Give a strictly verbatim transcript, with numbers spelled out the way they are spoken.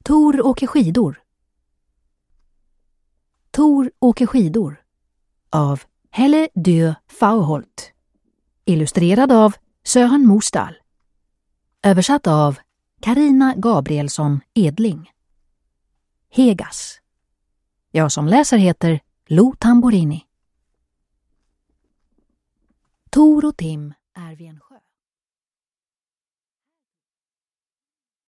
Tor åker skidor. Tor åker skidor av Helle Dö Fauholt. Illustrerad av Sören Mosdal. Översatt av Carina Gabrielsson Edling. Hegas. Jag som läser heter Lo Tamborini. Tor och Tim är vid en sjö.